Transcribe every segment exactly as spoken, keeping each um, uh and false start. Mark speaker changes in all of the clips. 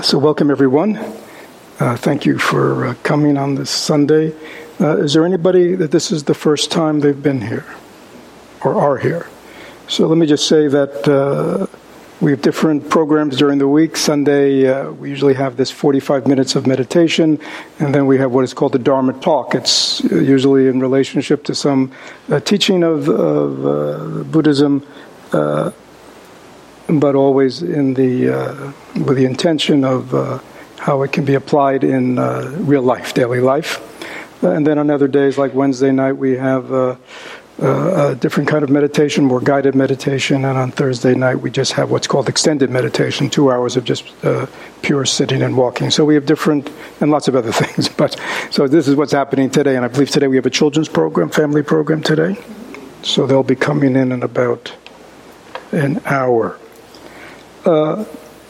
Speaker 1: So welcome everyone. Uh, thank you for uh, coming on this Sunday. Uh, is there anybody that this is the first time they've been here or are here? So let me just say that uh, we have different programs during the week. Sunday, uh, we usually have this forty-five minutes of meditation, and then we have what is called the Dharma Talk. It's usually in relationship to some uh, teaching of, of uh, Buddhism, uh, but always in the uh, with the intention of uh, how it can be applied in uh, real life, daily life. Uh, and then on other days, like Wednesday night, we have uh, uh, a different kind of meditation, more guided meditation. And on Thursday night, we just have what's called extended meditation, two hours of just uh, pure sitting and walking. So we have different, and lots of other things. But so this is what's happening today. And I believe today we have a children's program, family program today. So they'll be coming in in about an hour. Uh,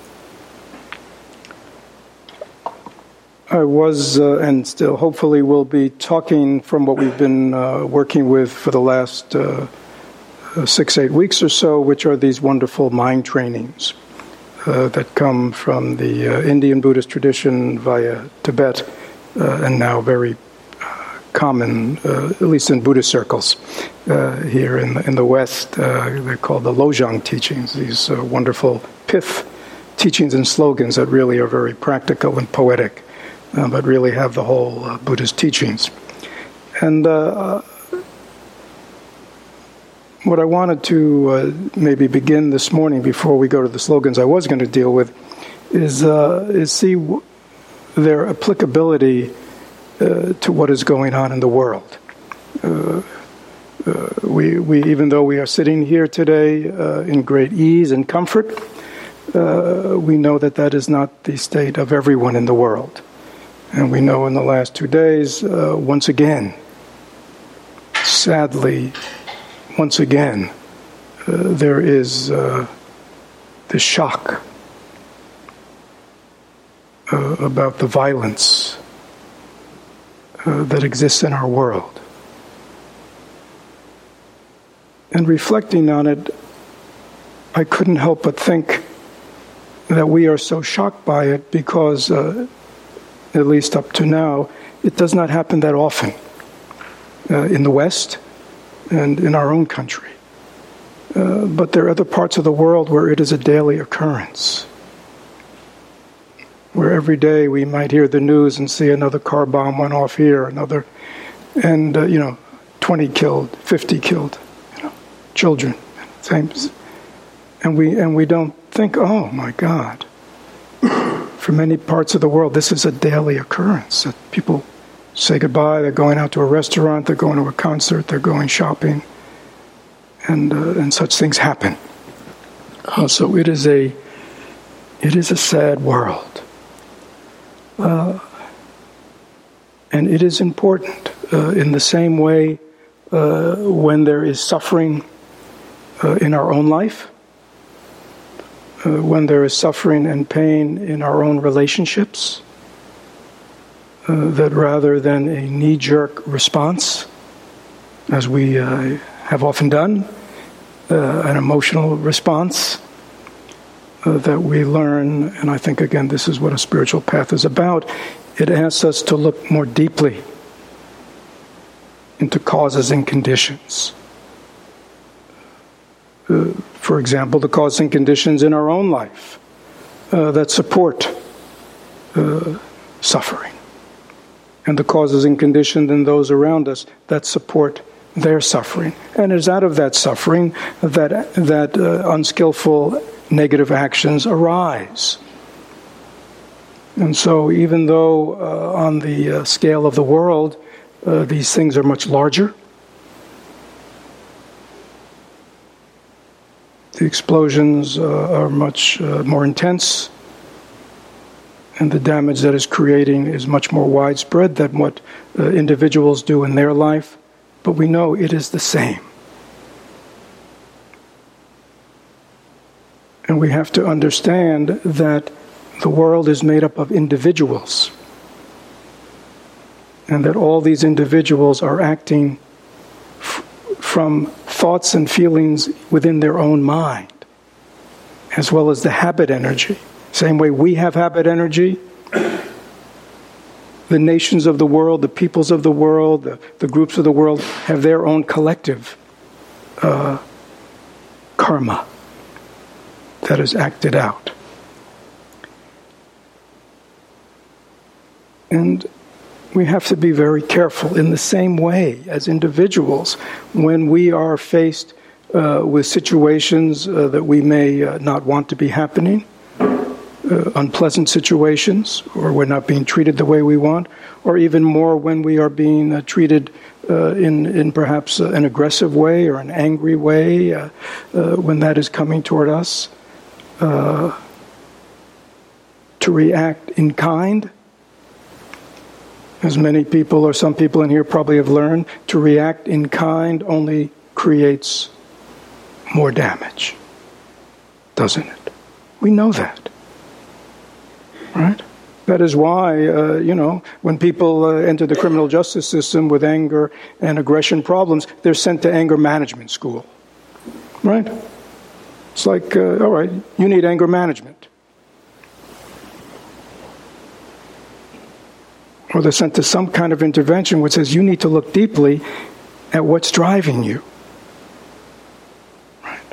Speaker 1: I was, uh, and still hopefully will be talking from what we've been uh, working with for the last uh, six, eight weeks or so, which are these wonderful mind trainings uh, that come from the uh, Indian Buddhist tradition via Tibet, uh, and now very uh, common, uh, at least in Buddhist circles uh, here in the, in the West. Uh, they're called the Lojong teachings, these uh, wonderful pith teachings and slogans that really are very practical and poetic. Uh, but really have the whole uh, Buddhist teachings. And uh, what I wanted to uh, maybe begin this morning before we go to the slogans I was going to deal with is, uh, is see w- their applicability uh, to what is going on in the world. Uh, uh, we, we, even though we are sitting here today uh, in great ease and comfort, uh, we know that that is not the state of everyone in the world. And we know in the last two days, uh, once again, sadly, once again, uh, there is uh, the shock uh, about the violence uh, that exists in our world. And reflecting on it, I couldn't help but think that we are so shocked by it because uh, at least up to now, it does not happen that often uh, in the West and in our own country. Uh, but there are other parts of the world where it is a daily occurrence, where every day we might hear the news and see another car bomb went off here, another, and, uh, you know, twenty killed, fifty killed, you know, children, same, and we, and we don't think, oh my God. For many parts of the world, this is a daily occurrence. That people say goodbye, they're going out to a restaurant, they're going to a concert, they're going shopping, and uh, and such things happen. Uh, so it is a it is a sad world, uh, and it is important uh, in the same way uh, when there is suffering uh, in our own life. Uh, when there is suffering and pain in our own relationships, uh, that rather than a knee-jerk response, as we uh, have often done, uh, an emotional response, uh, that we learn, and I think, again, this is what a spiritual path is about, it asks us to look more deeply into causes and conditions. Uh, For example, the causes and conditions in our own life uh, that support uh, suffering, and the causes and conditions in those around us that support their suffering. And it's out of that suffering that that uh, unskillful negative actions arise. And so, even though uh, on the uh, scale of the world, uh, these things are much larger. The explosions uh, are much uh, more intense, and the damage that is creating is much more widespread than what uh, individuals do in their life, but we know it is the same. And we have to understand that the world is made up of individuals, and that all these individuals are acting f- from thoughts and feelings within their own mind, as well as the habit energy Same way we have habit energy, the nations of the world, the peoples of the world, the, the groups of the world have their own collective uh, karma that is acted out. And we have to be very careful in the same way as individuals when we are faced uh, with situations uh, that we may uh, not want to be happening, uh, unpleasant situations, or we're not being treated the way we want, or even more when we are being uh, treated uh, in, in perhaps uh, an aggressive way or an angry way, uh, uh, when that is coming toward us, uh, to react in kind. As many people, or some people in here probably have learned, to react in kind only creates more damage, doesn't it? We know that, right? That is why, uh, you know, when people uh, enter the criminal justice system with anger and aggression problems, they're sent to anger management school, right? It's like, uh, all right, you need anger management. Or they're sent to some kind of intervention which says you need to look deeply at what's driving you. Right?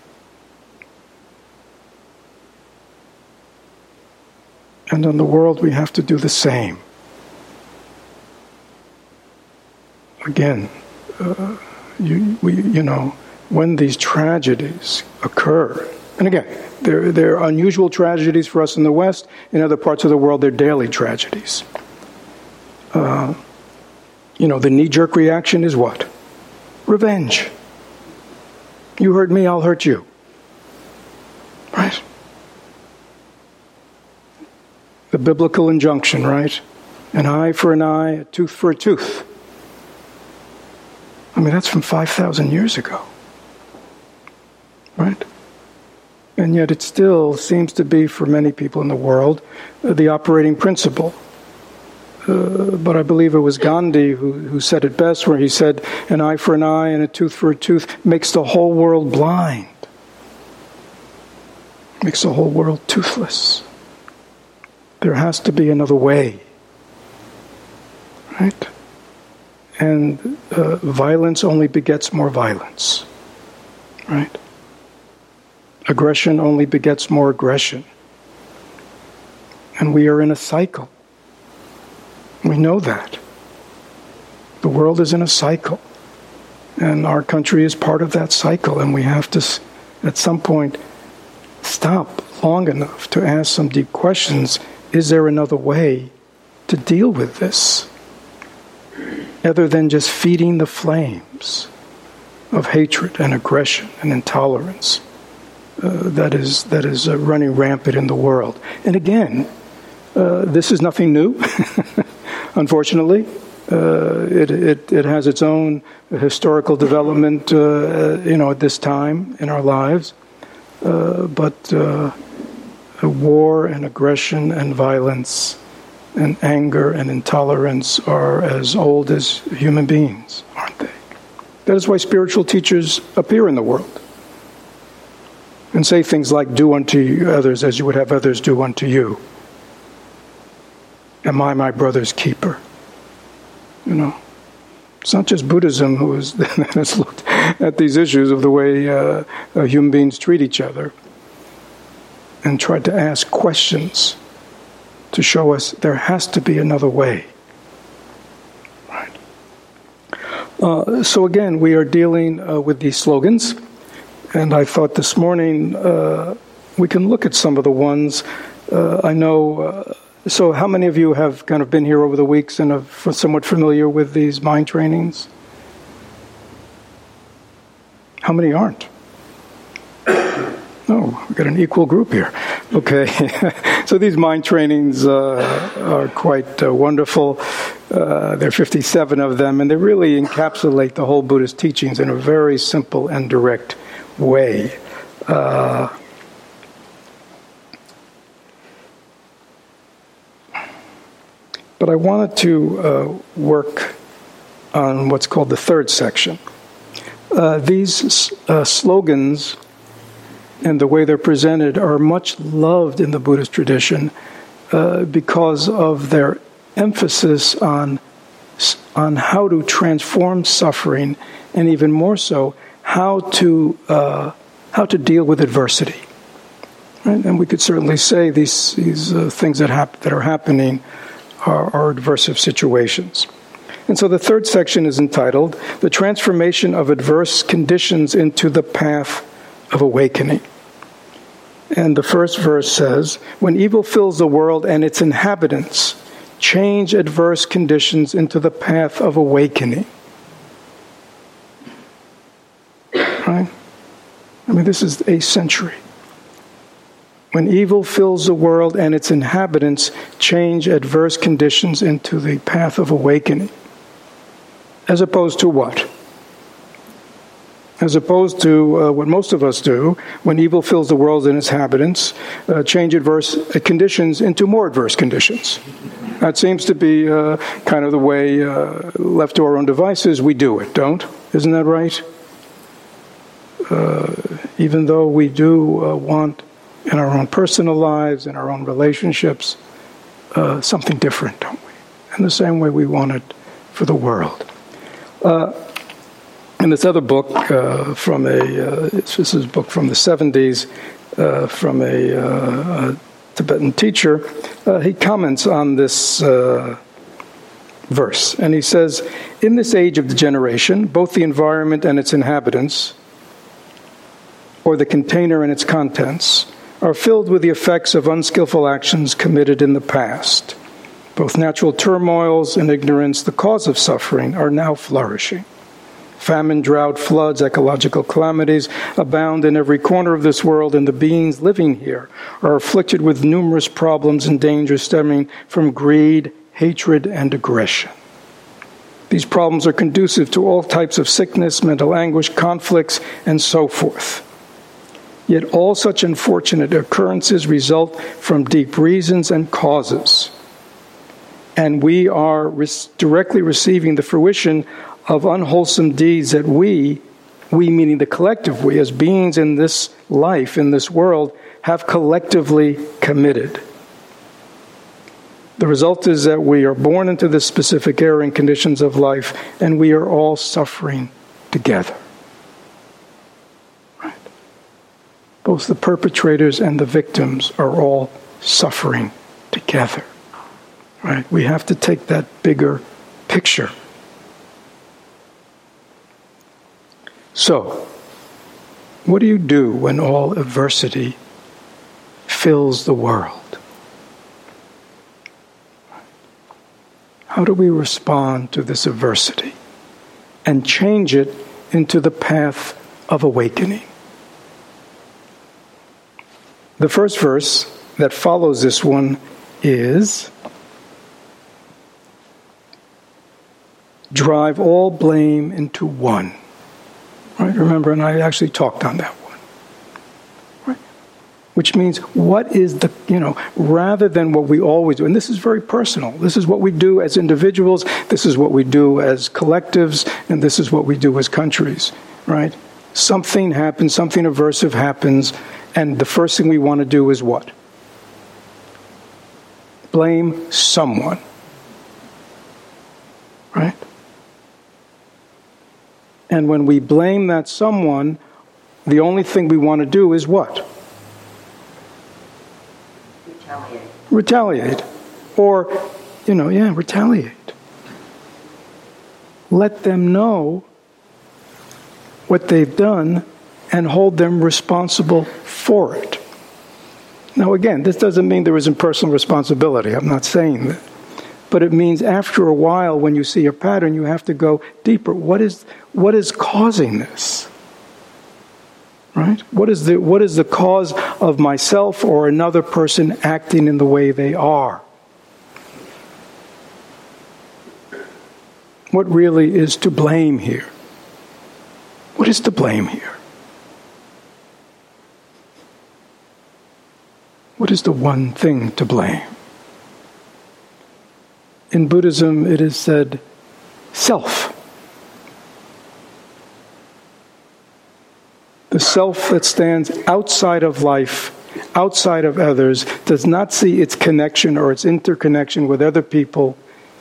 Speaker 1: And in the world we have to do the same. Again, uh, you, we, you know, when these tragedies occur, and again, they're, they're unusual tragedies for us in the West. In other parts of the world, they're daily tragedies. Uh, you know, the knee-jerk reaction is what? Revenge. You hurt me, I'll hurt you. Right? The biblical injunction, right? An eye for an eye, a tooth for a tooth. I mean, that's from five thousand years ago. Right? And yet it still seems to be, for many people in the world, uh, the operating principle. Uh, but I believe it was Gandhi who, who said it best, where he said, an eye for an eye and a tooth for a tooth makes the whole world blind. Makes the whole world toothless. There has to be another way. Right? And uh, violence only begets more violence. Right? Aggression only begets more aggression. And we are in a cycle. We know that. The world is in a cycle. And our country is part of that cycle. And we have to, at some point, stop long enough to ask some deep questions. Is there another way to deal with this? Other than just feeding the flames of hatred and aggression and intolerance uh, that is, that is uh, running rampant in the world. And again, uh, this is nothing new. Unfortunately, uh, it, it it has its own historical development, uh, you know, at this time in our lives. Uh, but uh, war and aggression and violence and anger and intolerance are as old as human beings, aren't they? That is why spiritual teachers appear in the world and say things like, "Do unto others as you would have others do unto you. Am I my brother's keeper?" You know, it's not just Buddhism who has, has looked at these issues of the way uh, uh, human beings treat each other and tried to ask questions to show us there has to be another way. Right. Uh, so again, we are dealing uh, with these slogans, and I thought this morning uh, we can look at some of the ones. Uh, I know. Uh, So how many of you have kind of been here over the weeks and are somewhat familiar with these mind trainings? How many aren't? Oh, we've got an equal group here. Okay. So these mind trainings uh, are quite uh, wonderful. Uh, there are fifty-seven of them, and they really encapsulate the whole Buddhist teachings in a very simple and direct way. Uh, But I wanted to uh, work on what's called the third section. Uh, these uh, slogans and the way they're presented are much loved in the Buddhist tradition uh, because of their emphasis on, on how to transform suffering, and even more so, how to, uh, how to deal with adversity. Right? And we could certainly say these, these uh, things that, hap- that are happening are, are adversive situations. And so the third section is entitled, The Transformation of Adverse Conditions into the Path of Awakening. And the first verse says, when evil fills the world and its inhabitants, change adverse conditions into the path of awakening. Right? I mean, this is a century. When evil fills the world and its inhabitants, change adverse conditions into the path of awakening. As opposed to what? As opposed to uh, what most of us do, when evil fills the world and its inhabitants, uh, change adverse conditions into more adverse conditions. That seems to be uh, kind of the way, uh, left to our own devices, we do it, don't? Isn't that right? Uh, even though we do uh, want, in our own personal lives, in our own relationships, uh, something different, don't we? In the same way we want it for the world. Uh, in this other book uh, from a, uh, this is a book from the seventies, uh, from a, uh, a Tibetan teacher, uh, he comments on this uh, verse. And he says, in this age of degeneration, both the environment and its inhabitants, or the container and its contents, are filled with the effects of unskillful actions committed in the past. Both natural turmoils and ignorance, the cause of suffering, are now flourishing. Famine, drought, floods, ecological calamities abound in every corner of this world, and the beings living here are afflicted with numerous problems and dangers stemming from greed, hatred, and aggression. These problems are conducive to all types of sickness, mental anguish, conflicts, and so forth. Yet all such unfortunate occurrences result from deep reasons and causes. And we are res- directly receiving the fruition of unwholesome deeds that we, we meaning the collective we, as beings in this life, in this world, have collectively committed. The result is that we are born into the specific era and conditions of life, and we are all suffering together. Right? Both the perpetrators and the victims are all suffering together. Right? We have to take that bigger picture. So, what do you do when all adversity fills the world? How do we respond to this adversity and change it into the path of awakening? The first verse that follows this one is, drive all blame into one. Right? Remember, and I actually talked on that one. Right? Which means, what is the, you know, rather than what we always do, and this is very personal. This is what we do as individuals, this is what we do as collectives, and this is what we do as countries, right? Something happens, something aversive happens, and the first thing we want to do is what? Blame someone. Right? And when we blame that someone, the only thing we want to do is what?
Speaker 2: Retaliate.
Speaker 1: Retaliate. Or, you know, yeah, retaliate. Let them know what they've done and hold them responsible for it. Now again, this doesn't mean there isn't personal responsibility. I'm not saying that. But it means after a while, when you see a pattern, you have to go deeper. What is what is causing this? Right? What is the what is the cause of myself or another person acting in the way they are? What really is to blame here? What is to blame here? What is the one thing to blame? In Buddhism, it is said, self. The The self that stands outside of life, outside of others, does not see its connection or its interconnection with other people,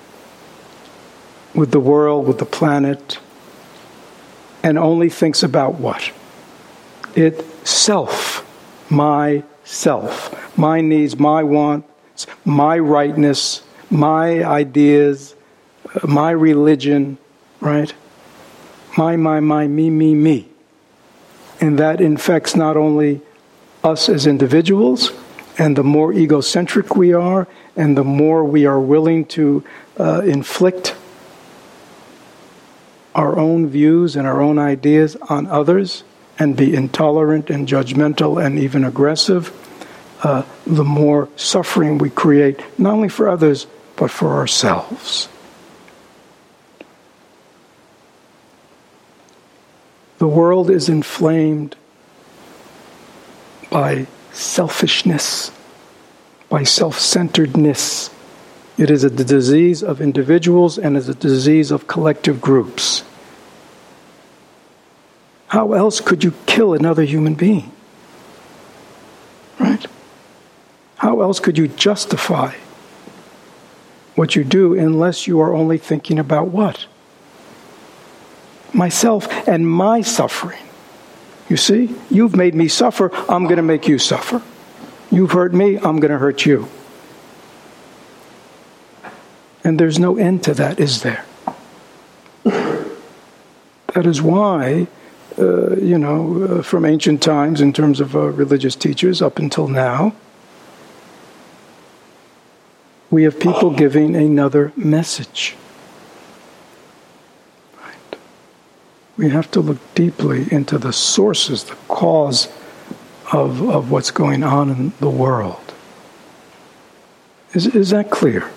Speaker 1: with the world, with the planet, and only thinks about what? Itself. My self. My needs, my wants, my rightness, my ideas, my religion, right? My, my, my, me, me, me. And that infects not only us as individuals, and the more egocentric we are, and the more we are willing to uh, inflict our own views and our own ideas on others, and be intolerant and judgmental and even aggressive, uh, the more suffering we create, not only for others, but for ourselves. The world is inflamed by selfishness, by self-centeredness. It is a disease of individuals and is a disease of collective groups. How else could you kill another human being? Right? How else could you justify what you do unless you are only thinking about what? Myself and my suffering. You see? You've made me suffer, I'm going to make you suffer. You've hurt me, I'm going to hurt you. And there's no end to that, is there? That is why, uh, you know, uh, from ancient times, in terms of uh, religious teachers up until now, we have people giving another message. Right? We have to look deeply into the sources, the cause of, of what's going on in the world. Is, is that clear?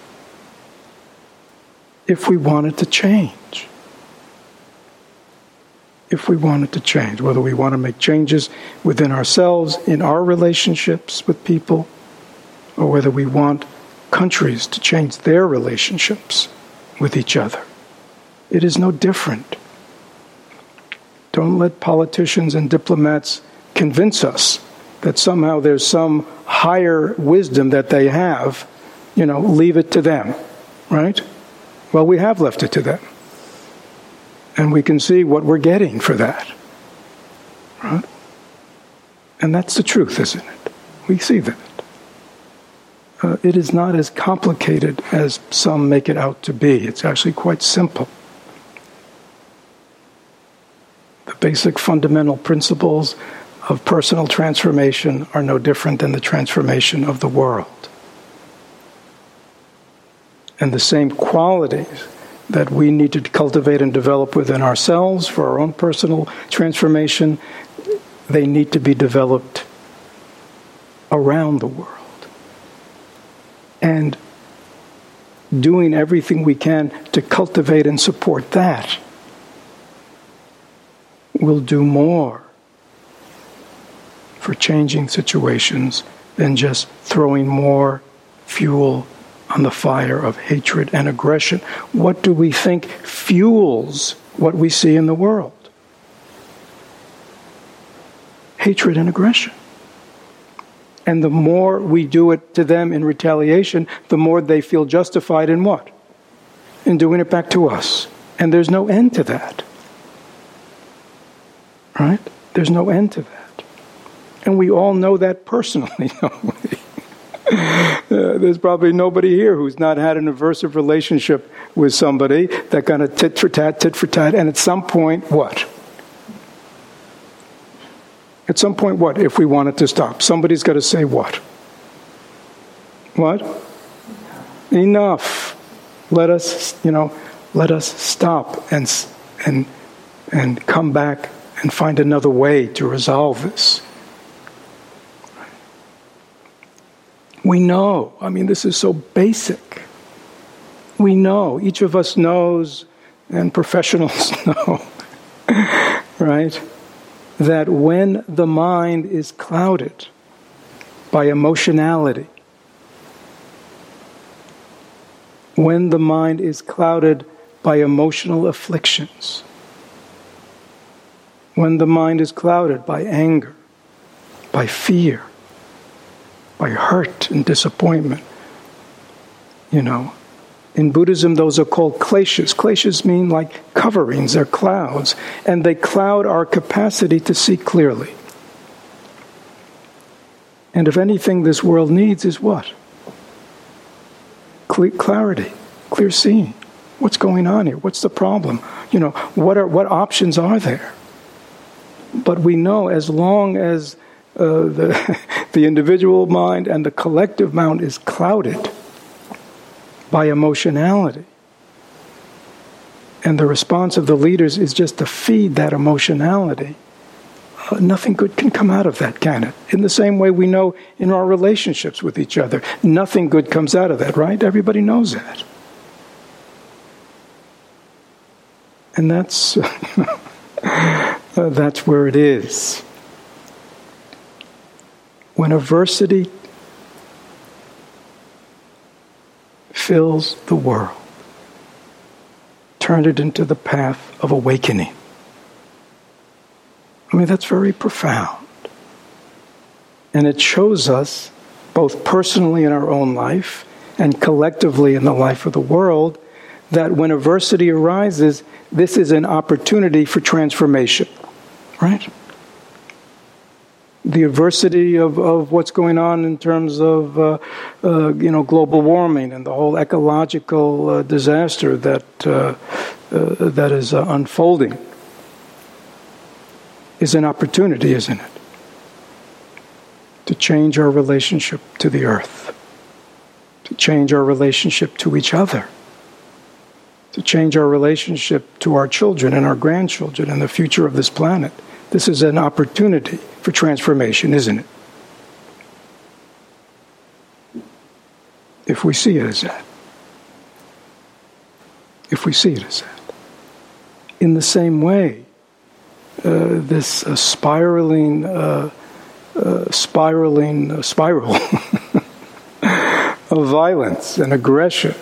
Speaker 1: If we wanted to change. If we wanted to change, whether we want to make changes within ourselves, in our relationships with people, or whether we want countries to change their relationships with each other. It is no different. Don't let politicians and diplomats convince us that somehow there's some higher wisdom that they have. You know, leave it to them, right? Well, we have left it to them. And we can see what we're getting for that. Right? And that's the truth, isn't it? We see that. Uh, it is not as complicated as some make it out to be. It's actually quite simple. The basic fundamental principles of personal transformation are no different than the transformation of the world. And the same qualities that we need to cultivate and develop within ourselves for our own personal transformation, they need to be developed around the world. And doing everything we can to cultivate and support that will do more for changing situations than just throwing more fuel on the fire of hatred and aggression. What do we think fuels what we see in the world? Hatred and aggression. And the more we do it to them in retaliation, the more they feel justified in what? In doing it back to us. And there's no end to that. Right? There's no end to that. And we all know that personally, don't we? Uh, there's probably nobody here who's not had an aversive relationship with somebody, that kind of tit for tat, tit for tat, and at some point, what? At some point, what, if we want it to stop? Somebody's got to say what? What? Enough. Let us, you know, let us stop and and and come back and find another way to resolve this. We know. I mean, this is so basic. We know. Each of us knows, and professionals know, right? That when the mind is clouded by emotionality, when the mind is clouded by emotional afflictions, when the mind is clouded by anger, by fear, by hurt and disappointment. You know, in Buddhism, those are called kleshas. Kleshas mean like coverings, they're clouds, and they cloud our capacity to see clearly. And if anything this world needs is what? Cle- clarity, clear seeing. What's going on here? What's the problem? You know, what are what options are there? But we know as long as uh, the, the individual mind and the collective mind is clouded by emotionality, and the response of the leaders is just to feed that emotionality, uh, nothing good can come out of that, can it? In the same way we know in our relationships with each other, nothing good comes out of that, right? Everybody knows that. And that's uh, that's where it is. When adversity fills the world, turn it into the path of awakening. I mean, that's very profound. And it shows us, both personally in our own life and collectively in the life of the world, that when adversity arises, this is an opportunity for transformation, right? The adversity of, of what's going on in terms of, uh, uh, you know, global warming and the whole ecological uh, disaster that uh, uh, that is uh, unfolding is an opportunity, isn't it? To change our relationship to the earth, to change our relationship to each other, to change our relationship to our children and our grandchildren and the future of this planet. This is an opportunity for transformation, isn't it? If we see it as that. If we see it as that. In the same way, uh, this uh, spiraling, uh, uh, spiraling uh, spiral of violence and aggression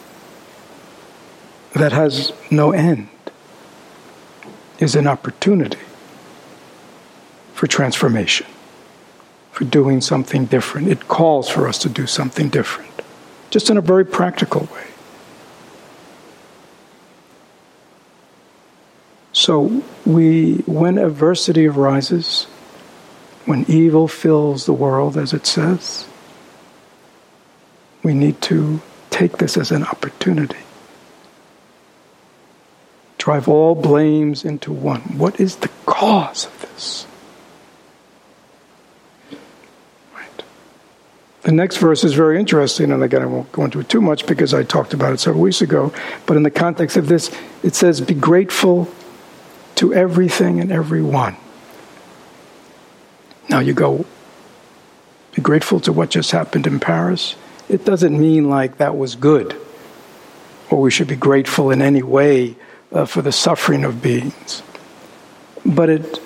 Speaker 1: that has no end is an opportunity for transformation, for doing something different. It calls for us to do something different, just in a very practical way. So we, when adversity arises, when evil fills the world, as it says, we need to take this as an opportunity. Drive all blames into one. What is the cause of this? Right. The next verse is very interesting, and again, I won't go into it too much because I talked about it several weeks ago, but in the context of this, it says, be grateful to everything and everyone. Now you go, be grateful to what just happened in Paris. It doesn't mean like that was good, or we should be grateful in any way uh, for the suffering of beings. But it,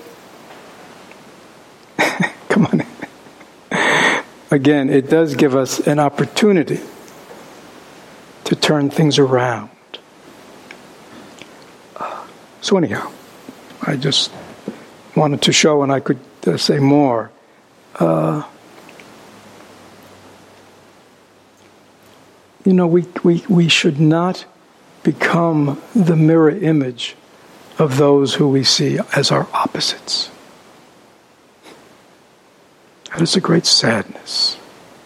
Speaker 1: come on, again, it does give us an opportunity to turn things around. Uh, so anyhow, I just wanted to show, and I could uh, say more, uh, you know, we, we, we should not become the mirror image of those who we see as our opposites. That is a great sadness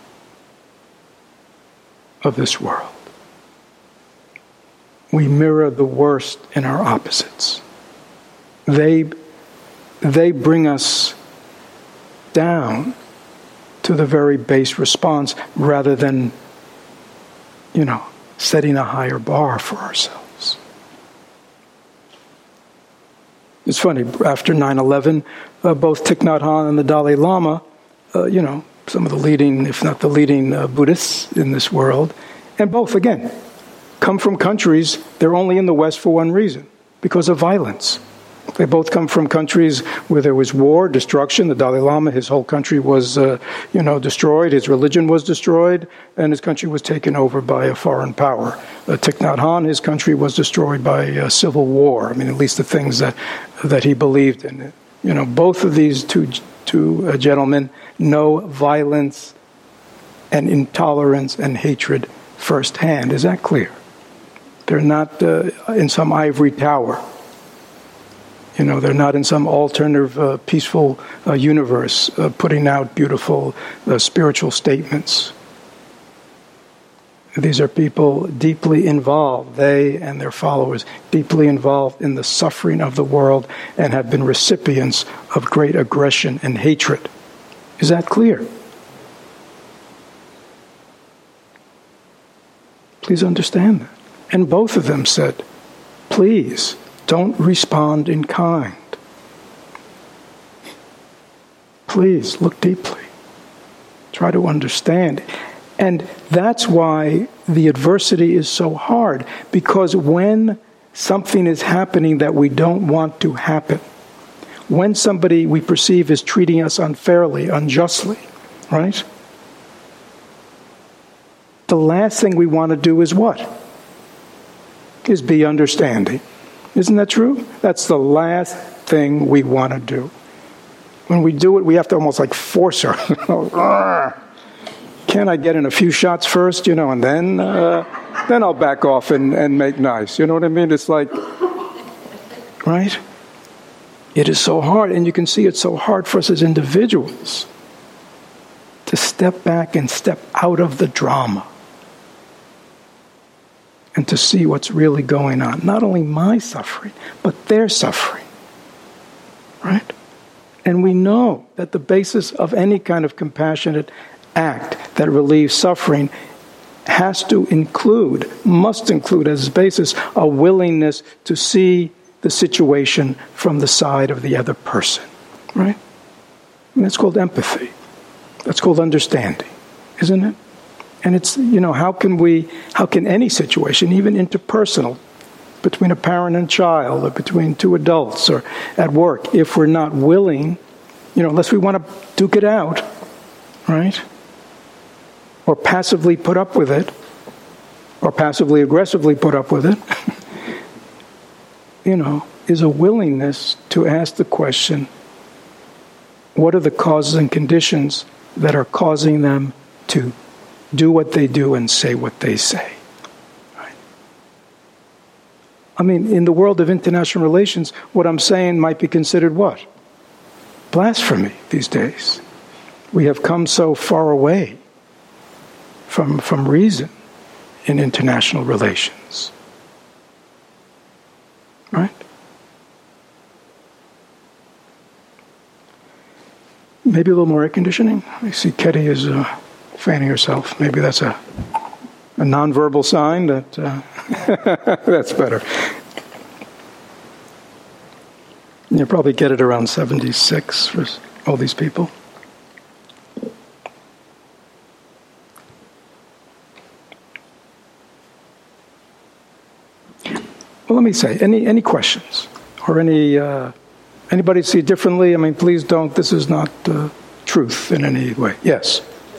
Speaker 1: of this world. We mirror the worst in our opposites. They, they bring us down to the very base response rather than, you know, setting a higher bar for ourselves. It's funny, after nine eleven, uh, both Thich Nhat Hanh and the Dalai Lama, uh, you know, some of the leading, if not the leading uh, Buddhists in this world, and both, again, come from countries, they're only in the West for one reason, because of violence. They both come from countries where there was war, destruction. The Dalai Lama, his whole country was, uh, you know, destroyed. His religion was destroyed, and his country was taken over by a foreign power. Uh, Thich Nhat Hanh, his country was destroyed by a civil war. I mean, at least the things that that he believed in. You know, both of these two two uh, gentlemen know violence and intolerance and hatred firsthand. Is that clear? They're not uh, in some ivory tower. You know, they're not in some alternative, uh, peaceful uh, universe uh, putting out beautiful uh, spiritual statements. These are people deeply involved, they and their followers, deeply involved in the suffering of the world and have been recipients of great aggression and hatred. Is that clear? Please understand that. And both of them said, please, don't respond in kind. Please, look deeply. Try to understand. And that's why the adversity is so hard, because when something is happening that we don't want to happen, when somebody we perceive is treating us unfairly, unjustly, right? The last thing we want to do is what? Is be understanding. Isn't that true? That's the last thing we want to do. When we do it, we have to almost like force her. Can I get in a few shots first, you know, and then uh, then I'll back off and, and make nice. You know what I mean? It's like, right? It is so hard, and you can see it's so hard for us as individuals to step back and step out of the drama and to see what's really going on. Not only my suffering, but their suffering, right? And we know that the basis of any kind of compassionate act that relieves suffering has to include, must include as its basis, a willingness to see the situation from the side of the other person, right? And that's called empathy. That's called understanding, isn't it? And it's, you know, how can we, how can any situation, even interpersonal, between a parent and child, or between two adults, or at work, if we're not willing, you know, unless we want to duke it out, right? Or passively put up with it, or passively aggressively put up with it, you know, is a willingness to ask the question, what are the causes and conditions that are causing them to do what they do and say what they say? Right? I mean, in the world of international relations, what I'm saying might be considered what? Blasphemy these days. We have come so far away from, from reason in international relations. Right? Maybe a little more air conditioning. I see Ketty is uh, fanning herself. Maybe that's a, a nonverbal sign that uh, that's better. You'll probably get it around seventy-six for all these people. Well, let me say, any any questions or any uh, anybody see it differently? I mean, please don't. This is not uh, truth in any way. Yes.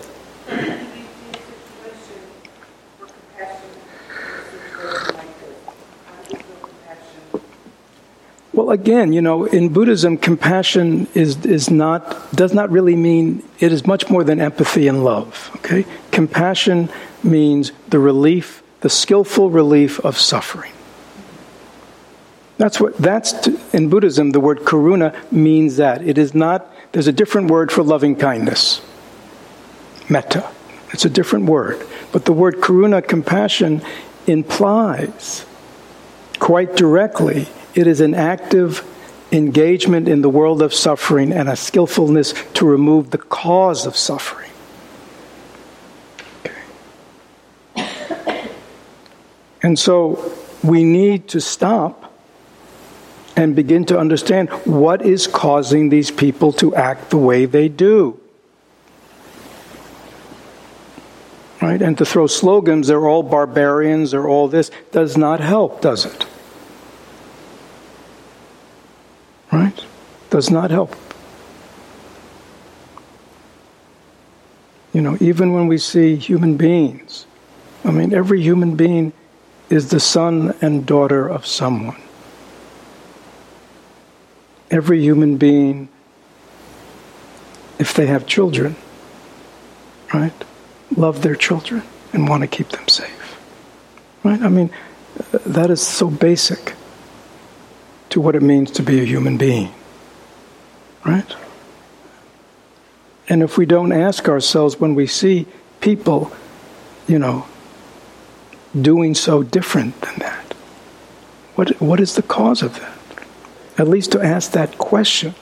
Speaker 1: Well, again, you know, in Buddhism, compassion is is not does not really mean, it is much more than empathy and love. Okay, compassion means the relief, the skillful relief of suffering. That's what that's to, in Buddhism. The word karuna means that it is not. There's a different word for loving kindness, metta. It's a different word, but the word karuna, compassion, implies quite directly. It is an active engagement in the world of suffering and a skillfulness to remove the cause of suffering. Okay. And so we need to stop and begin to understand what is causing these people to act the way they do. Right? And to throw slogans, they're all barbarians, they're all this, does not help, does it? does not help. You know, even when we see human beings, I mean, every human being is the son and daughter of someone. Every human being, if they have children, right, love their children and want to keep them safe. Right? I mean, that is so basic to what it means to be a human being. Right? And if we don't ask ourselves when we see people, you know, doing so different than that, what what is the cause of that? At least to ask that question.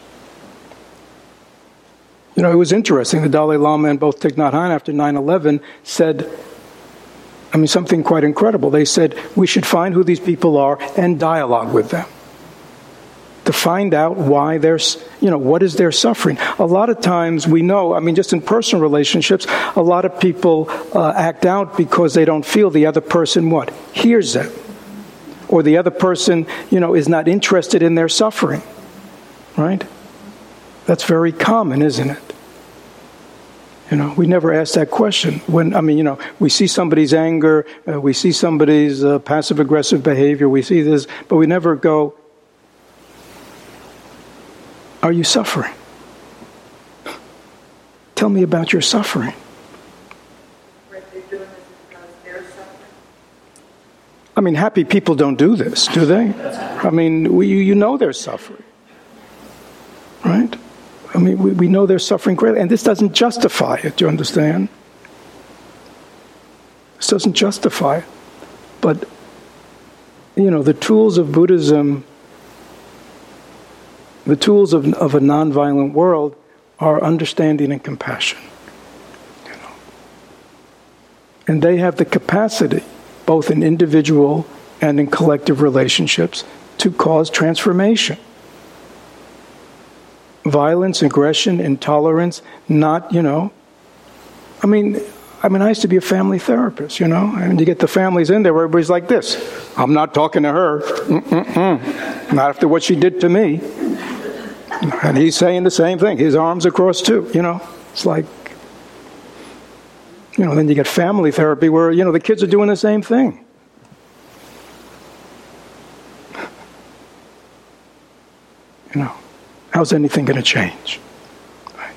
Speaker 1: You know, it was interesting. The Dalai Lama and both Thich Nhat Hanh after nine eleven said, I mean, something quite incredible. They said, we should find who these people are and dialogue with them. To find out why they're, you know, what is their suffering. A lot of times we know, I mean, just in personal relationships, a lot of people uh, act out because they don't feel the other person, what? Hears them. Or the other person, you know, is not interested in their suffering. Right? That's very common, isn't it? You know, we never ask that question. When, I mean, you know, we see somebody's anger, uh, we see somebody's uh, passive-aggressive behavior, we see this, but we never go, are you suffering? Tell me about your suffering. I mean, happy people don't do this, do they? I mean, we, you know they're suffering. Right? I mean, we, we know they're suffering greatly. And this doesn't justify it, do you understand? This doesn't justify it. But, you know, the tools of Buddhism, the tools of, of a nonviolent world are understanding and compassion. You know? And they have the capacity, both in individual and in collective relationships, to cause transformation. Violence, aggression, intolerance, not, you know, I mean, I mean, I used to be a family therapist, you know, and you get the families in there where everybody's like this. I'm not talking to her. Mm-mm-mm. Not after what she did to me. And he's saying the same thing. His arms across too, you know. It's like, you know, then you get family therapy where, you know, the kids are doing the same thing. You know. How's anything going to change? Right?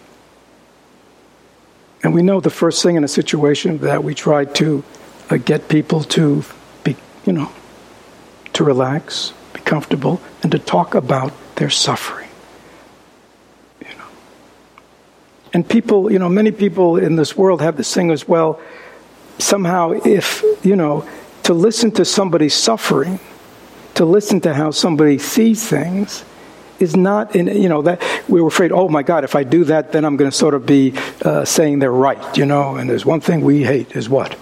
Speaker 1: And we know the first thing in a situation that we try to uh, get people to be, you know, to relax, be comfortable, and to talk about their suffering. You know. And people, you know, many people in this world have this thing as well. Somehow, if, you know, to listen to somebody's suffering, to listen to how somebody sees things, is not, in, you know, that we were afraid, oh my God, if I do that, then I'm going to sort of be uh, saying they're right, you know, and there's one thing we hate is what?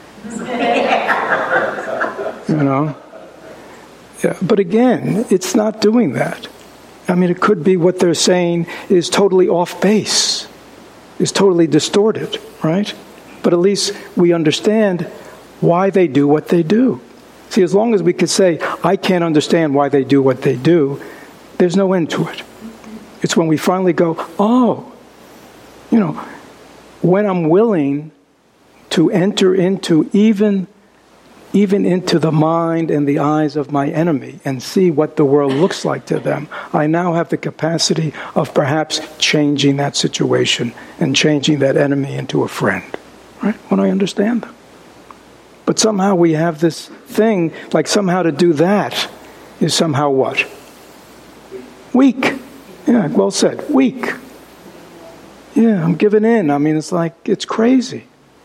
Speaker 1: You know? Yeah, but again, it's not doing that. I mean, it could be what they're saying is totally off base, is totally distorted, right? But at least we understand why they do what they do. See, as long as we could say, I can't understand why they do what they do, there's no end to it. It's when we finally go, oh, you know, when I'm willing to enter into even, even into the mind and the eyes of my enemy and see what the world looks like to them, I now have the capacity of perhaps changing that situation and changing that enemy into a friend, right? When I understand them. But somehow we have this thing, like somehow to do that is somehow what? Weak. Yeah, well said. Weak. Yeah, I'm giving in. I mean, it's like, it's crazy.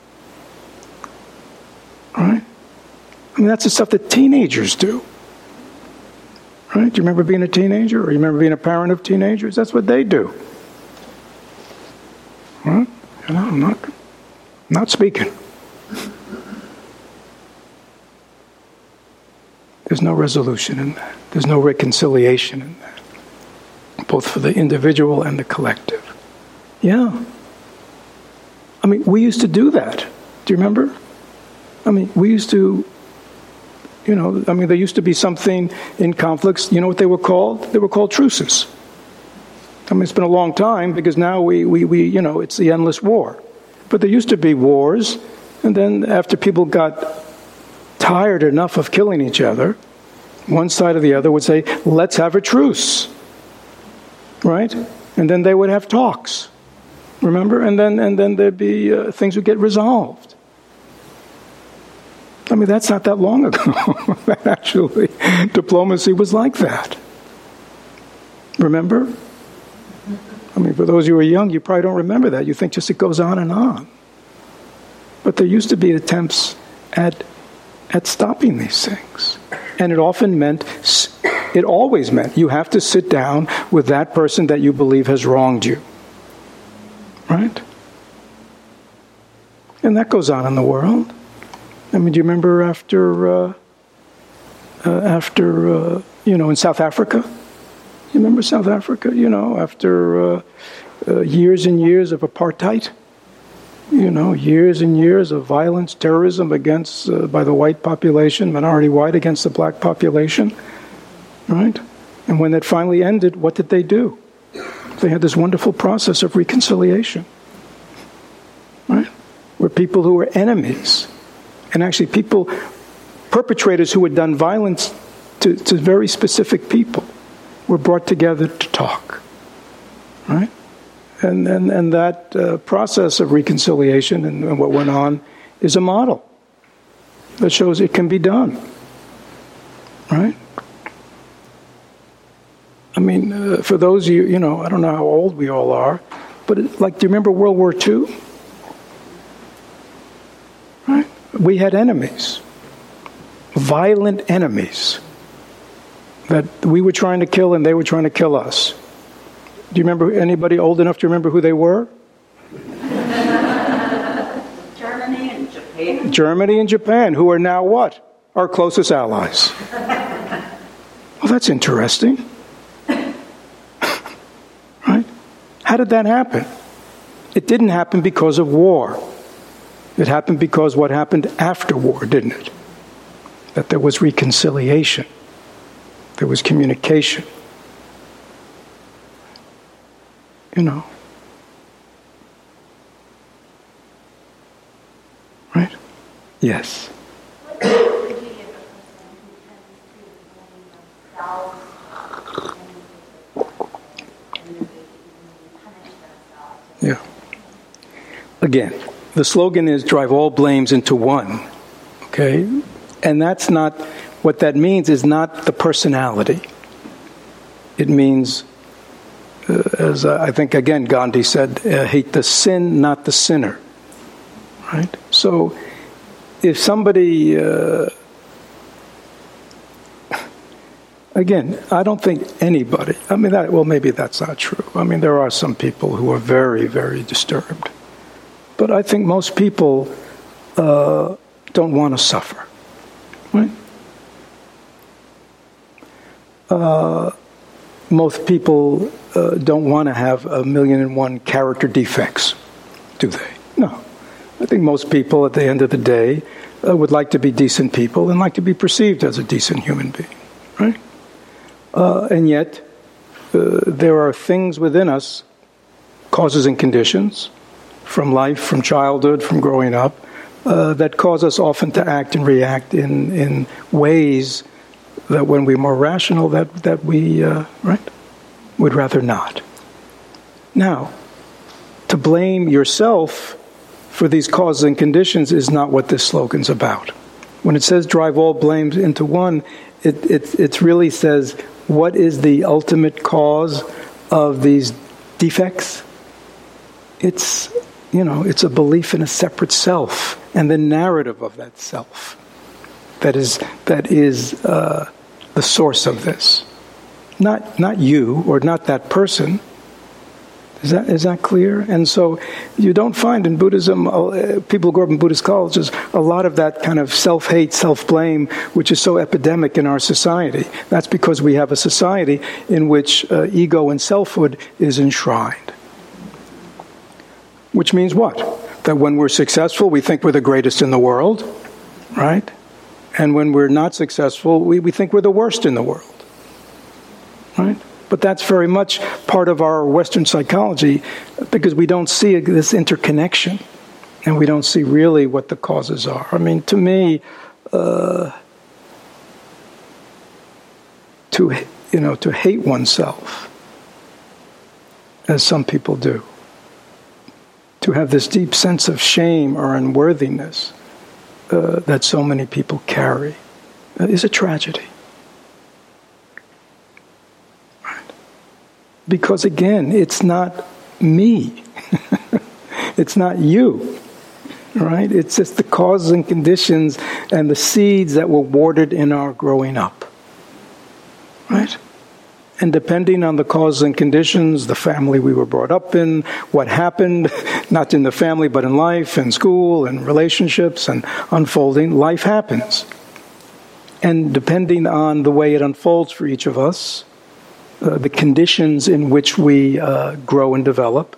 Speaker 1: Right? I mean, that's the stuff that teenagers do. Right? Do you remember being a teenager? Or you remember being a parent of teenagers? That's what they do. Right? You know, I'm not, not speaking. There's no resolution in that. There's no reconciliation in that. Both for the individual and the collective. Yeah. I mean, we used to do that. Do you remember? I mean, we used to, you know, I mean, there used to be something in conflicts. You know what they were called? They were called truces. I mean, it's been a long time because now we, we, we, you know, it's the endless war. But there used to be wars, and then after people got tired enough of killing each other, one side or the other would say, let's have a truce. Right? And then they would have talks. Remember? And then and then there'd be, uh, things would get resolved. I mean, that's not that long ago. Actually, diplomacy was like that. Remember? I mean, for those of you who are young, you probably don't remember that. You think just it goes on and on. But there used to be attempts at at stopping these things. And it often meant, it always meant, you have to sit down with that person that you believe has wronged you. Right? And that goes on in the world. I mean, do you remember after, uh, uh, after uh, you know, in South Africa? You remember South Africa? You know, after uh, uh, years and years of apartheid? You know, years and years of violence, terrorism against, uh, by the white population, minority white against the black population, right? And when that finally ended, what did they do? They had this wonderful process of reconciliation, right? Where people who were enemies, and actually people, perpetrators who had done violence to, to very specific people, were brought together to talk, right? And, and, and that uh, process of reconciliation and, and what went on is a model that shows it can be done. Right? I mean, uh, for those of you, you know, I don't know how old we all are, but it, like, do you remember World War Two? Right? We had enemies, violent enemies that we were trying to kill and they were trying to kill us. Do you remember anybody old enough to remember who they were?
Speaker 2: Germany and Japan.
Speaker 1: Germany and Japan, who are now what? Our closest allies. Well, that's interesting. Right? How did that happen? It didn't happen because of war. It happened because what happened after war, didn't it? That there was reconciliation. There was communication. You know. Right? Yes.
Speaker 3: What is the duty of a person who tends to blame themselves and then they punish themselves?
Speaker 1: Yeah. Again, the slogan is drive all blames into one. Okay? And that's not, what that means is not the personality. It means, uh, as uh, I think again Gandhi said, uh, hate the sin, not the sinner. Right? So, if somebody, uh, again, I don't think anybody, I mean, that, well, maybe that's not true. I mean, there are some people who are very, very disturbed. But I think most people uh, don't want to suffer. Right? Uh, most people uh, don't want to have a million and one character defects, do they? No. I think most people, at the end of the day, uh, would like to be decent people and like to be perceived as a decent human being, right? Uh, and yet, uh, there are things within us, causes and conditions, from life, from childhood, from growing up, uh, that cause us often to act and react in, in ways that when we're more rational, that, that we, uh, right, would rather not. Now, to blame yourself for these causes and conditions is not what this slogan's about. When it says drive all blames into one, it, it, it really says, what is the ultimate cause of these defects? It's, you know, it's a belief in a separate self and the narrative of that self that is that is uh, the source of this. Not not you or not that person. Is that is that clear? And so you don't find in Buddhism, uh, people who grow up in Buddhist colleges, a lot of that kind of self-hate, self-blame, which is so epidemic in our society. That's because we have a society in which uh, ego and selfhood is enshrined. Which means what? That when we're successful, we think we're the greatest in the world, right? And when we're not successful, we, we think we're the worst in the world, right? But that's very much part of our Western psychology because we don't see this interconnection and we don't see really what the causes are. I mean, to me, uh, to, you know, to hate oneself, as some people do, to have this deep sense of shame or unworthiness uh, that so many people carry, uh, is a tragedy. Right? Because again, it's not me. It's not you. Right? It's just the causes and conditions and the seeds that were watered in our growing up. Right? And depending on the causes and conditions, the family we were brought up in, what happened, not in the family but in life, in school, and relationships, and unfolding, life happens. And depending on the way it unfolds for each of us, uh, the conditions in which we uh, grow and develop,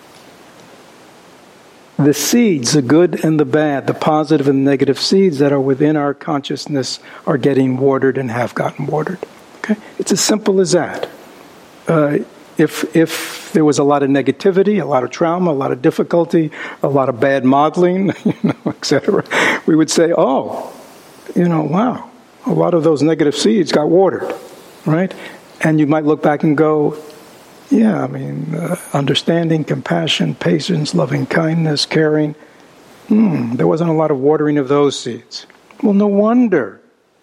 Speaker 1: the seeds, the good and the bad, the positive and negative seeds that are within our consciousness are getting watered and have gotten watered. Okay? It's as simple as that. Uh, if if there was a lot of negativity, a lot of trauma, a lot of difficulty, a lot of bad modeling, you know, et cetera, we would say, oh, you know, wow, a lot of those negative seeds got watered, right? And you might look back and go, yeah, I mean, uh, understanding, compassion, patience, loving kindness, caring, hmm, there wasn't a lot of watering of those seeds. Well, no wonder.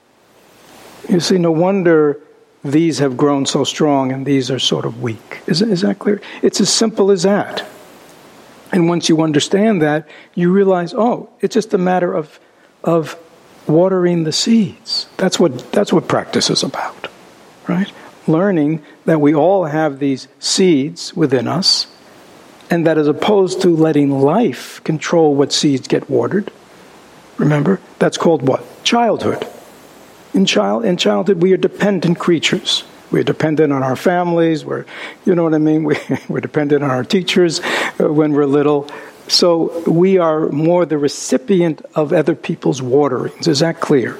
Speaker 1: You see, no wonder these have grown so strong and these are sort of weak. Is, is that clear? It's as simple as that. And once you understand that, you realize, oh, it's just a matter of of watering the seeds. That's what that's what practice is about, right? Learning that we all have these seeds within us, and that as opposed to letting life control what seeds get watered, remember, that's called what? Childhood. In child, in childhood, we are dependent creatures. We're dependent on our families. We're, you know what I mean? We, we're dependent on our teachers uh, when we're little. So we are more the recipient of other people's waterings. Is that clear?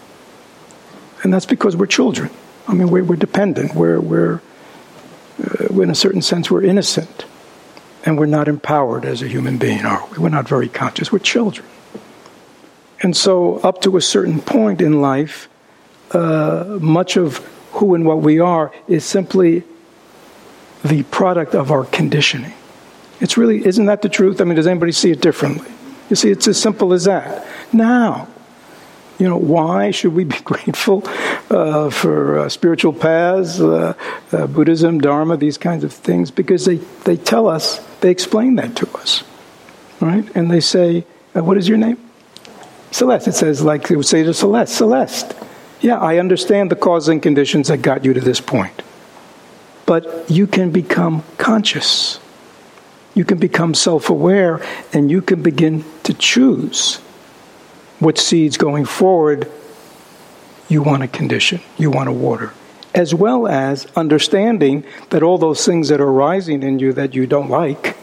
Speaker 1: And that's because we're children. I mean, we're, we're dependent. We're, we're, uh, in a certain sense, we're innocent. And we're not empowered as a human being, are we? We're not very conscious. We're children. And so up to a certain point in life, uh, much of who and what we are is simply the product of our conditioning. It's really, isn't that the truth? I mean, does anybody see it differently? You see, it's as simple as that. Now, you know, why should we be grateful uh, for uh, spiritual paths, uh, uh, Buddhism, Dharma, these kinds of things? Because they, they tell us, they explain that to us, right? And they say, uh, what is your name? Celeste. It says, like they would say to Celeste, Celeste, yeah, I understand the causes and conditions that got you to this point. But you can become conscious. You can become self-aware, and you can begin to choose what seeds going forward you want to condition, you want to water, as well as understanding that all those things that are arising in you that you don't like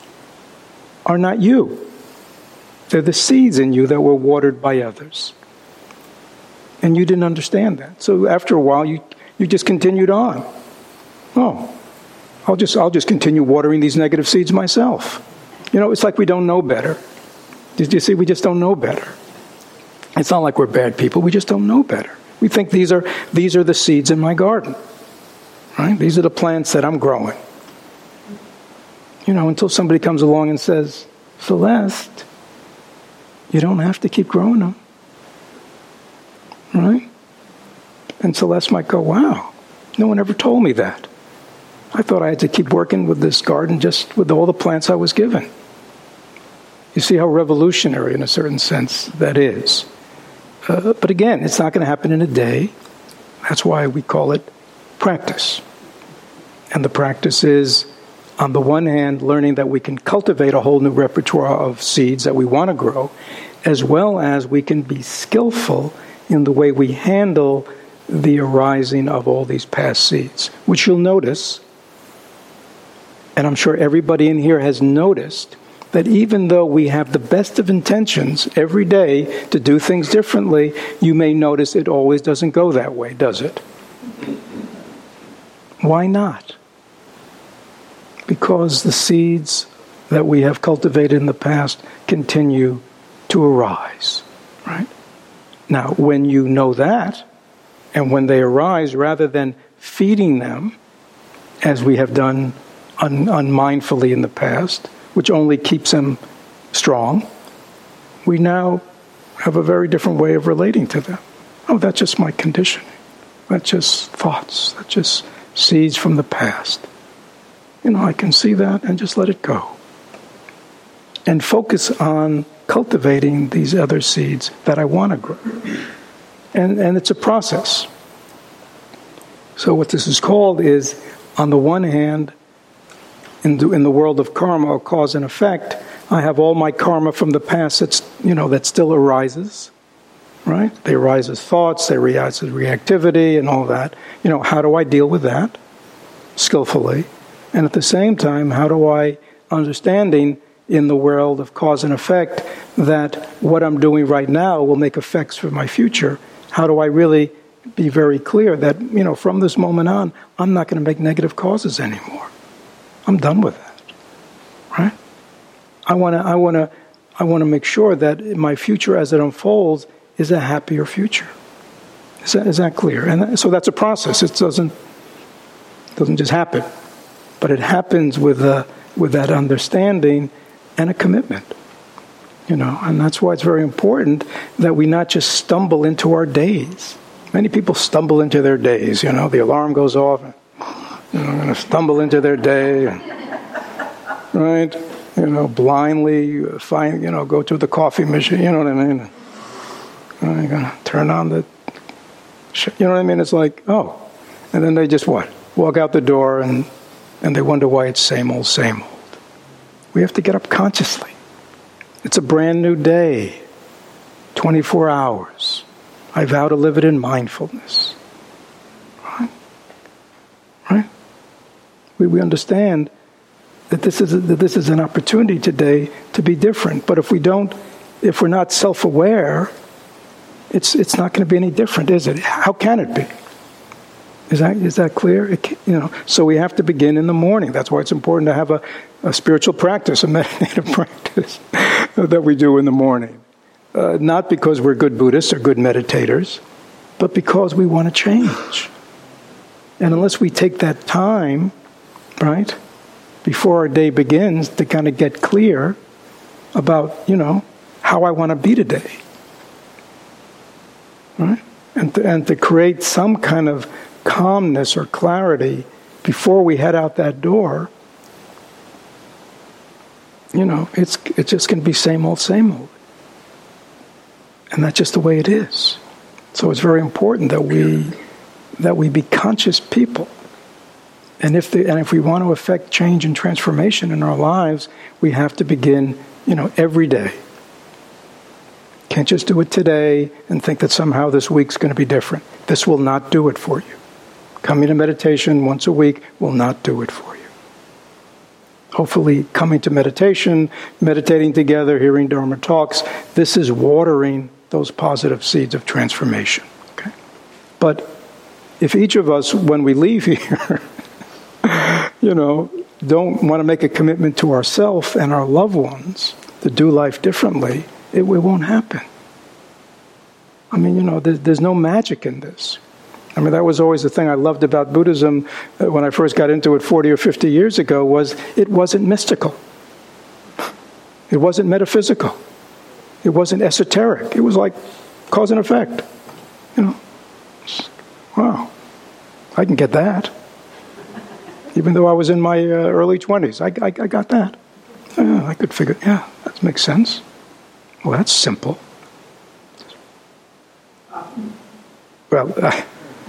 Speaker 1: are not you. They're the seeds in you that were watered by others. And you didn't understand that. So after a while, you, you just continued on. Oh, I'll just I'll just continue watering these negative seeds myself. You know, it's like we don't know better. Did you see? We just don't know better. It's not like we're bad people. We just don't know better. We think these are these are the seeds in my garden. Right? These are the plants that I'm growing. You know, until somebody comes along and says, Celeste, you don't have to keep growing them. Right? And Celeste might go, wow, no one ever told me that. I thought I had to keep working with this garden just with all the plants I was given. You see how revolutionary, in a certain sense, that is. Uh, but again, it's not going to happen in a day. That's why we call it practice. And the practice is, on the one hand, learning that we can cultivate a whole new repertoire of seeds that we want to grow, as well as we can be skillful in the way we handle the arising of all these past seeds, which you'll notice, and I'm sure everybody in here has noticed, that even though we have the best of intentions every day to do things differently, you may notice it always doesn't go that way, does it? Why not? Because the seeds that we have cultivated in the past continue to arise, right? Now, when you know that, and when they arise, rather than feeding them, as we have done un- unmindfully in the past, which only keeps them strong, we now have a very different way of relating to them. Oh, that's just my conditioning. That's just thoughts. That's just seeds from the past. You know, I can see that and just let it go. And focus on cultivating these other seeds that I want to grow. And, and it's a process. So what this is called is, on the one hand, in the, in the world of karma, or cause and effect, I have all my karma from the past that's, you know, that still arises, right? They arise as thoughts, they arise as reactivity and all that. You know, how do I deal with that skillfully? And at the same time, how do I, understanding in the world of cause and effect, that what I'm doing right now will make effects for my future, how do I really be very clear that, you know, from this moment on, I'm not going to make negative causes anymore. I'm done with that, right? I want to, I want to, I want to make sure that my future as it unfolds is a happier future. Is that, is that clear? And that, so that's a process. It doesn't, doesn't just happen, but it happens with a, with that understanding and a commitment. You know, and that's why it's very important that we not just stumble into our days. Many people stumble into their days, you know, the alarm goes off, and, you know, I'm going to stumble into their day, and, right? You know, blindly find, you know, go to the coffee machine, you know what I mean? I'm going to turn on the, you know what I mean? It's like, oh, and then they just what? Walk out the door, and, and they wonder why it's same old, same old. We have to get up consciously. It's a brand new day, twenty-four hours. I vow to live it in mindfulness. Right? Right? We, we understand that this is a, that this is an opportunity today to be different. But if we don't, if we're not self-aware, it's it's not going to be any different, is it? How can it be? Is that is that clear? It can, you know. So we have to begin in the morning. That's why it's important to have a, a spiritual practice, a meditative practice that we do in the morning. Uh, not because we're good Buddhists or good meditators, but because we want to change. And unless we take that time, right, before our day begins to kind of get clear about, you know, how I want to be today, right? And to, and to create some kind of calmness or clarity before we head out that door, you know, it's it's just going to be same old, same old. And that's just the way it is. So it's very important that we that we be conscious people. And if the, and if we want to affect change and transformation in our lives, we have to begin, you know, every day. Can't just do it today and think that somehow this week's going to be different. This will not do it for you. Coming to meditation once a week will not do it for you. Hopefully, coming to meditation, meditating together, hearing Dharma talks, this is watering those positive seeds of transformation. Okay? But if each of us, when we leave here, you know, don't want to make a commitment to ourselves and our loved ones to do life differently, it, it won't happen. I mean, you know, there's, there's no magic in this. I mean, that was always the thing I loved about Buddhism uh, when I first got into it forty or fifty years ago, was it wasn't mystical. It wasn't metaphysical. It wasn't esoteric. It was like cause and effect. You know, wow, I can get that. Even though I was in my uh, early twenties, I, I, I got that. Uh, I could figure, yeah, that makes sense. Well, that's simple. Well, uh,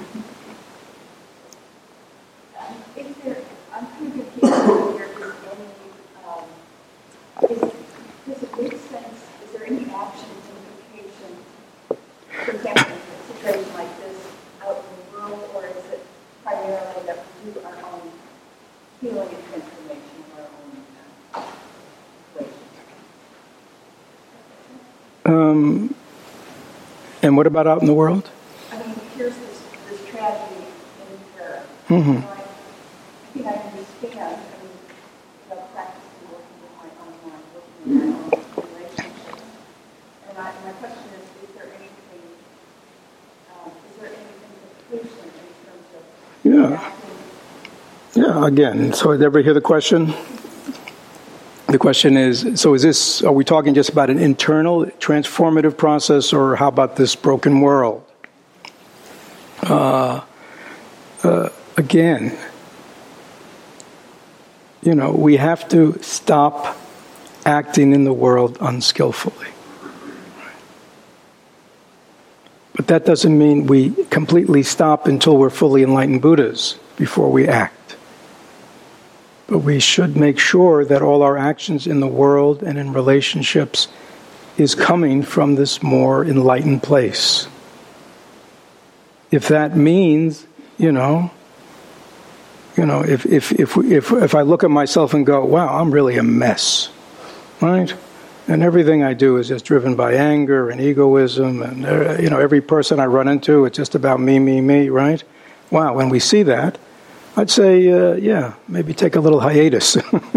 Speaker 3: Is there, I'm kind of confused whether there is any, um, is, does it make sense, is there any action implication, for example, in a situation like this out in the world, or is it primarily that we do our own healing and transformation of our own uh, situation?
Speaker 1: um, and what about out in the world?
Speaker 3: I mean, here's this, this tragedy in Paris.
Speaker 1: Mm-hmm.
Speaker 3: Right? understand, I mean, you know, practicing working with my own mind, working in my own relationships. And my, my question is, is there anything, um, is there any implication in terms of
Speaker 1: Yeah. Yeah, again, so did everybody hear the question? The question is, so is this, are we talking just about an internal transformative process, or how about this broken world? Uh, uh, again, you know, we have to stop acting in the world unskillfully. But that doesn't mean we completely stop until we're fully enlightened Buddhas before we act. But we should make sure that all our actions in the world and in relationships is coming from this more enlightened place. If that means, you know, you know, if if if if if I look at myself and go, wow, I'm really a mess, right? And everything I do is just driven by anger and egoism, and uh, you know, every person I run into, it's just about me, me, me, right? Wow, when we see that, I'd say, uh, yeah, maybe take a little hiatus,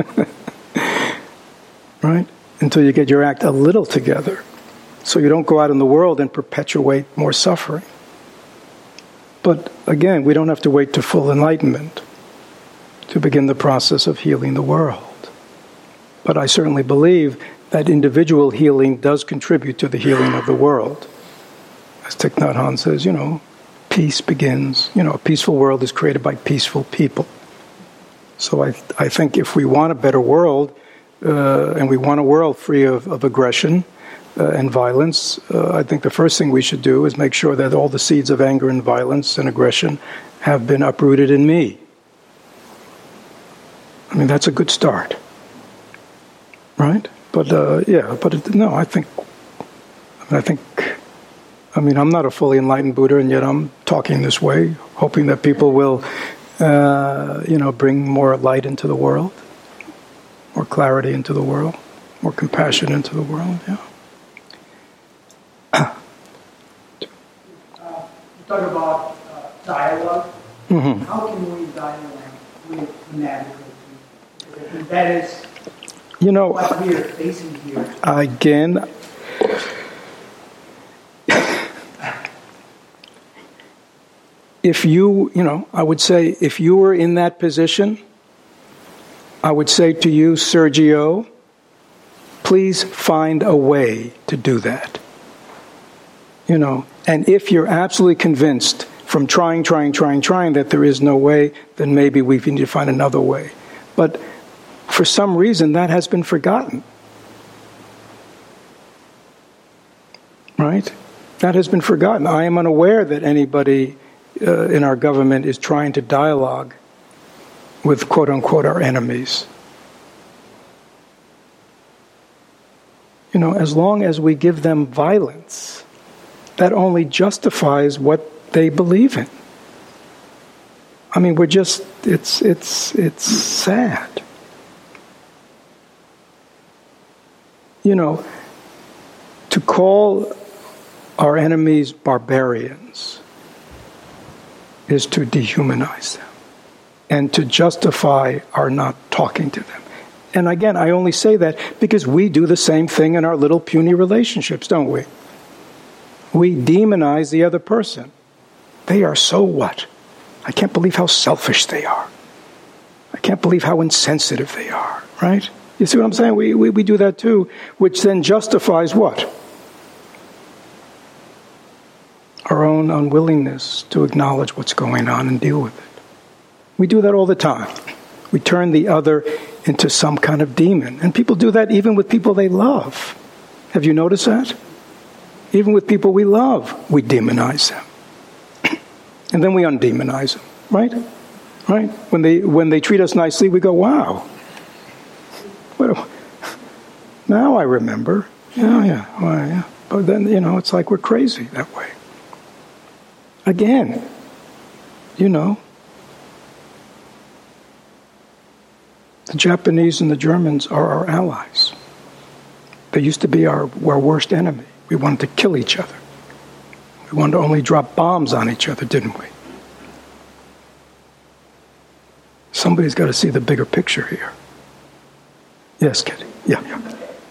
Speaker 1: right? Until you get your act a little together, so you don't go out in the world and perpetuate more suffering. But again, we don't have to wait to full enlightenment to begin the process of healing the world. But I certainly believe that individual healing does contribute to the healing of the world. As Thich Nhat Hanh says, you know, peace begins, you know, a peaceful world is created by peaceful people. So I I think if we want a better world, uh, and we want a world free of, of aggression uh, and violence, uh, I think the first thing we should do is make sure that all the seeds of anger and violence and aggression have been uprooted in me. I mean, that's a good start. Right? But, uh, yeah, but it, no, I think, I mean, I think, I mean, I'm not a fully enlightened Buddha, and yet I'm talking this way, hoping that people will, uh, you know, bring more light into the world, more clarity into the world, more compassion into the world, yeah.
Speaker 4: Uh, you talk about uh, dialogue.
Speaker 1: Mm-hmm.
Speaker 4: How can we dialogue with inadequacy? Because that is
Speaker 1: you know,
Speaker 4: what we are facing here.
Speaker 1: Again, if you, you know, I would say if you were in that position, I would say to you, Sergio, please find a way to do that. You know, and if you're absolutely convinced from trying, trying, trying, trying that there is no way, then maybe we need to find another way. But for some reason, that has been forgotten. Right? That has been forgotten. I am unaware that anybody uh, in our government is trying to dialogue with, quote-unquote, our enemies. You know, as long as we give them violence, that only justifies what they believe in. I mean, we're just, it's, it's, it's sad. You know, to call our enemies barbarians is to dehumanize them and to justify our not talking to them. And again, I only say that because we do the same thing in our little puny relationships, don't we? We demonize the other person. They are so what? I can't believe how selfish they are. I can't believe how insensitive they are, right? You see what I'm saying? We, we, we do that too, which then justifies what? Our own unwillingness to acknowledge what's going on and deal with it. We do that all the time. We turn the other into some kind of demon. And people do that even with people they love. Have you noticed that? Even with people we love, we demonize them. And then we undemonize them, right? Right? When they when they treat us nicely, we go, wow. What a, now I remember. Yeah, yeah, well, yeah. But then, you know, it's like we're crazy that way. Again, you know, the Japanese and the Germans are our allies. They used to be our, our worst enemy. We wanted to kill each other. We wanted to only drop bombs on each other, didn't we? Somebody's got to see the bigger picture here. Yes, Kitty. Yeah, yeah.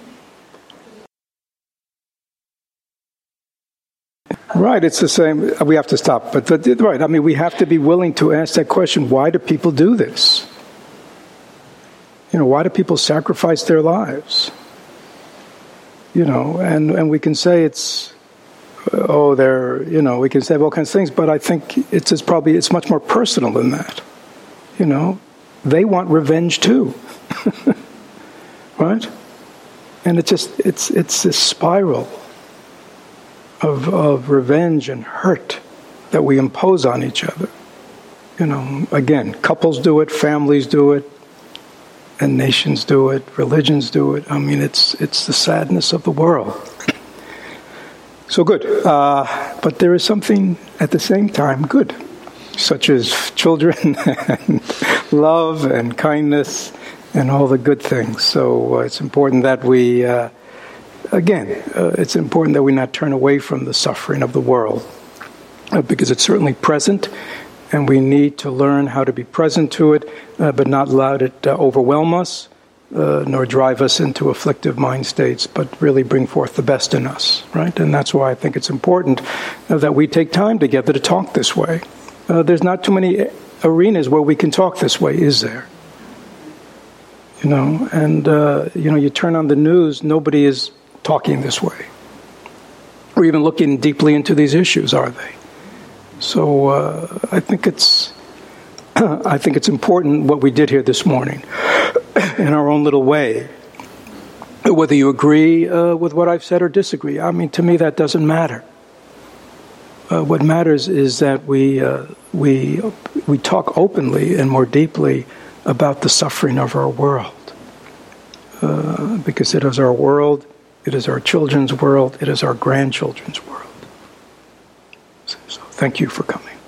Speaker 1: Right, it's the same. We have to stop. But, but right, I mean, we have to be willing to ask that question, why do people do this? You know, why do people sacrifice their lives? You know, and, and we can say it's, oh, they're, you know, we can say all kinds of things, but I think it's, it's probably, it's much more personal than that. You know, they want revenge too. Right? And it just, it's, it's this spiral of, of revenge and hurt that we impose on each other. You know, again, couples do it, families do it, and nations do it, religions do it. I mean, it's it's the sadness of the world. So good. Uh, but there is something at the same time good, such as children and love and kindness and all the good things. So uh, it's important that we, uh, again, uh, it's important that we not turn away from the suffering of the world, uh, because it's certainly present, and we need to learn how to be present to it, uh, but not let it uh, overwhelm us, uh, nor drive us into afflictive mind states, but really bring forth the best in us, right? And that's why I think it's important uh, that we take time together to talk this way. Uh, there's not too many arenas where we can talk this way, is there? You know, and, uh, you know, you turn on the news, nobody is talking this way, or even looking deeply into these issues, are they? So uh, I think it's I think it's important what we did here this morning in our own little way. Whether you agree uh, with what I've said or disagree, I mean, to me that doesn't matter. Uh, what matters is that we uh, we we talk openly and more deeply about the suffering of our world, uh, because it is our world, it is our children's world, it is our grandchildren's world. So, so thank you for coming.